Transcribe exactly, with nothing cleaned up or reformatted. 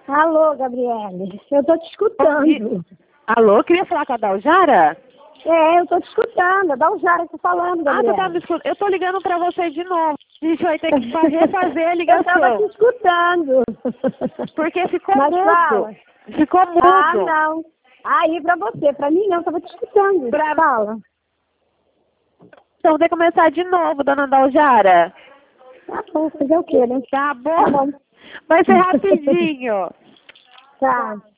Alô, Gabriele, eu tô te escutando. Alô, queria falar com a Daljara? É, eu tô te escutando, a Daljara tá falando, Ah, Gabriele. você tá me escutando? Eu tô ligando pra você de novo. A gente vai ter que fa- refazer a Eu ligação. tava te escutando. Porque ficou Mas mudo. fala. Ficou mudo. Ah, não. Aí pra você, pra mim não, eu tava te escutando. Pra- Fala. Então, vou ter que começar de novo, dona Daljara. Tá bom, fazer o quê, né? Tá bom? Tá bom. Vai ser rapidinho. Tá.